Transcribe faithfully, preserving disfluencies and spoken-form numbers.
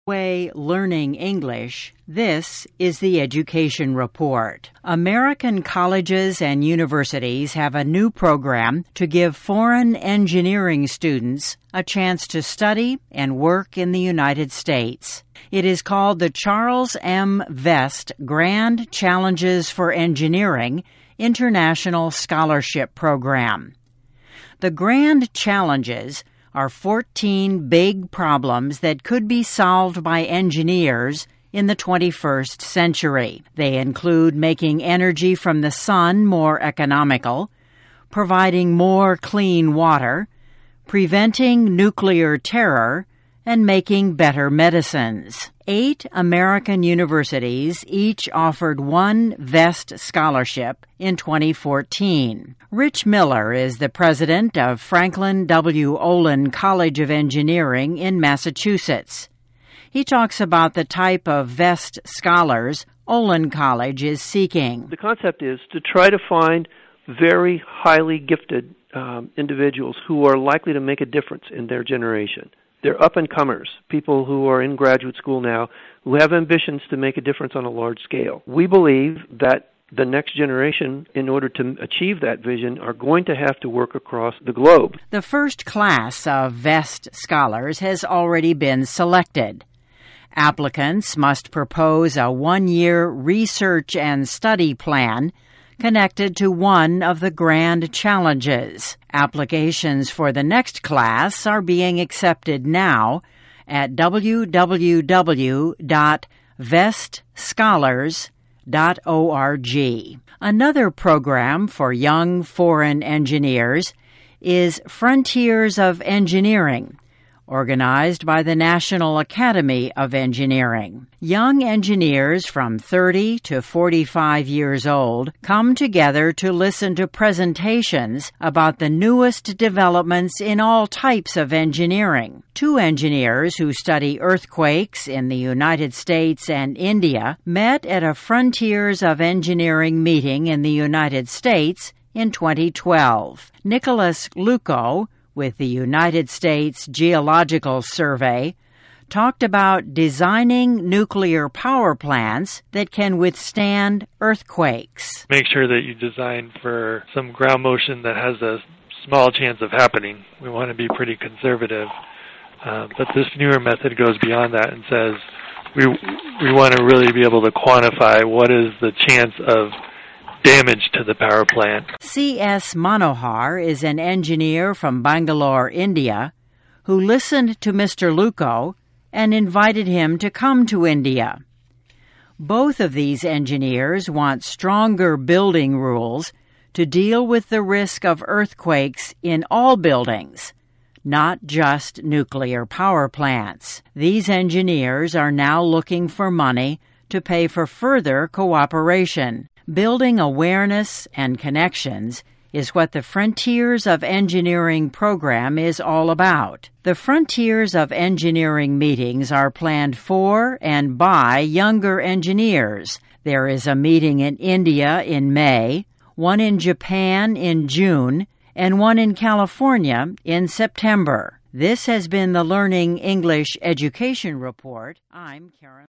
Way learning English, this is the Education Report. American colleges and universities have a new program to give foreign engineering students a chance to study and work in the United States. It is called the Charles M. Vest Grand Challenges for Engineering International Scholarship Program. The Grand Challenges are fourteen big problems that could be solved by engineers in the twenty-first century. They include making energy from the sun more economical, providing more clean water, preventing nuclear terror, and making better medicines. Eight American universities each offered one Vest Scholarship in twenty fourteen. Rich Miller is the president of Franklin W. Olin College of Engineering in Massachusetts. He talks about the type of Vest scholars Olin College is seeking. The concept is to try to find very highly gifted um, individuals who are likely to make a difference in their generation. They're up-and-comers, people who are in graduate school now, who have ambitions to make a difference on a large scale. We believe that the next generation, in order to achieve that vision, are going to have to work across the globe. The first class of Vest scholars has already been selected. Applicants must propose a one-year research and study plan connected to one of the grand challenges. Applications for the next class are being accepted now at w w w dot vest scholars dot org. Another program for young foreign engineers is Frontiers of Engineering, organized by the National Academy of Engineering. Young engineers from thirty to forty-five years old come together to listen to presentations about the newest developments in all types of engineering. Two engineers who study earthquakes in the United States and India met at a Frontiers of Engineering meeting in the United States in twenty twelve. Nicholas Luco, with the United States Geological Survey, talked about designing nuclear power plants that can withstand earthquakes. Make sure that you design for some ground motion that has a small chance of happening. We want to be pretty conservative. Uh, but this newer method goes beyond that and says we we want to really be able to quantify what is the chance of damage to the power plant. C S Manohar is an engineer from Bangalore, India, who listened to Mister Luco and invited him to come to India. Both of these engineers want stronger building rules to deal with the risk of earthquakes in all buildings, not just nuclear power plants. These engineers are now looking for money to pay for further cooperation. Building awareness and connections is what the Frontiers of Engineering program is all about. The Frontiers of Engineering meetings are planned for and by younger engineers. There is a meeting in India in May, one in Japan in June, and one in California in September. This has been the Learning English Education Report. I'm Karen.